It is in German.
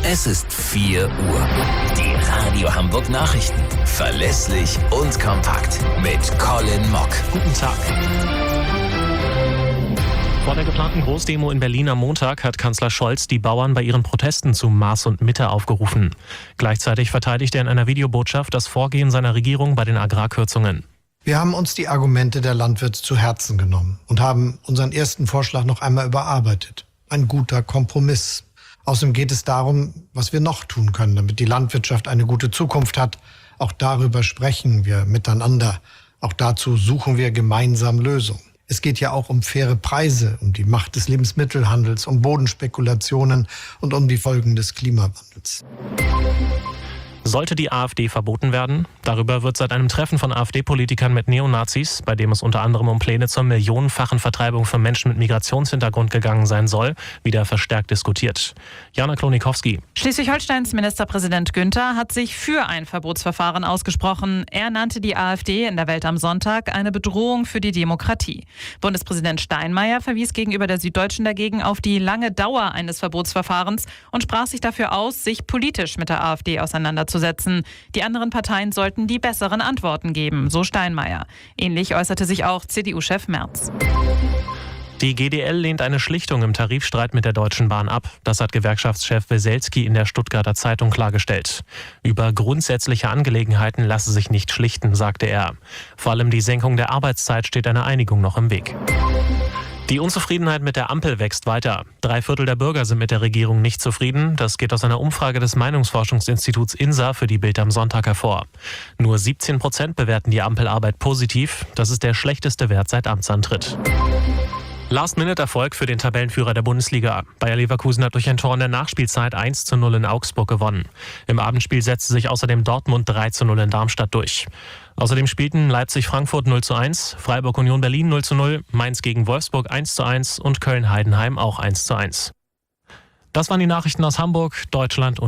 Es ist 4 Uhr. Die Radio Hamburg Nachrichten. Verlässlich und kompakt. Mit Colin Mock. Guten Tag. Vor der geplanten Großdemo in Berlin am Montag hat Kanzler Scholz die Bauern bei ihren Protesten zu Maß und Mitte aufgerufen. Gleichzeitig verteidigt er in einer Videobotschaft das Vorgehen seiner Regierung bei den Agrarkürzungen. Wir haben uns die Argumente der Landwirte zu Herzen genommen und haben unseren ersten Vorschlag noch einmal überarbeitet. Ein guter Kompromiss. Außerdem geht es darum, was wir noch tun können, damit die Landwirtschaft eine gute Zukunft hat. Auch darüber sprechen wir miteinander. Auch dazu suchen wir gemeinsam Lösungen. Es geht ja auch um faire Preise, um die Macht des Lebensmittelhandels, um Bodenspekulationen und um die Folgen des Klimawandels. Sollte die AfD verboten werden? Darüber wird seit einem Treffen von AfD-Politikern mit Neonazis, bei dem es unter anderem um Pläne zur millionenfachen Vertreibung von Menschen mit Migrationshintergrund gegangen sein soll, wieder verstärkt diskutiert. Jana Klonikowski. Schleswig-Holsteins Ministerpräsident Günther hat sich für ein Verbotsverfahren ausgesprochen. Er nannte die AfD in der Welt am Sonntag eine Bedrohung für die Demokratie. Bundespräsident Steinmeier verwies gegenüber der Süddeutschen dagegen auf die lange Dauer eines Verbotsverfahrens und sprach sich dafür aus, sich politisch mit der AfD auseinanderzusetzen. Die anderen Parteien sollten die besseren Antworten geben, so Steinmeier. Ähnlich äußerte sich auch CDU-Chef Merz. Die GDL lehnt eine Schlichtung im Tarifstreit mit der Deutschen Bahn ab. Das hat Gewerkschaftschef Weselski in der Stuttgarter Zeitung klargestellt. Über grundsätzliche Angelegenheiten lasse sich nicht schlichten, sagte er. Vor allem die Senkung der Arbeitszeit steht einer Einigung noch im Weg. Die Unzufriedenheit mit der Ampel wächst weiter. 3/4 der Bürger sind mit der Regierung nicht zufrieden. Das geht aus einer Umfrage des Meinungsforschungsinstituts INSA für die Bild am Sonntag hervor. Nur 17% bewerten die Ampelarbeit positiv. Das ist der schlechteste Wert seit Amtsantritt. Last-Minute-Erfolg für den Tabellenführer der Bundesliga. Bayer Leverkusen hat durch ein Tor in der Nachspielzeit 1:0 in Augsburg gewonnen. Im Abendspiel setzte sich außerdem Dortmund 3:0 in Darmstadt durch. Außerdem spielten Leipzig-Frankfurt 0:1, Freiburg-Union Berlin 0:0, Mainz gegen Wolfsburg 1:1 und Köln-Heidenheim auch 1:1. Das waren die Nachrichten aus Hamburg, Deutschland und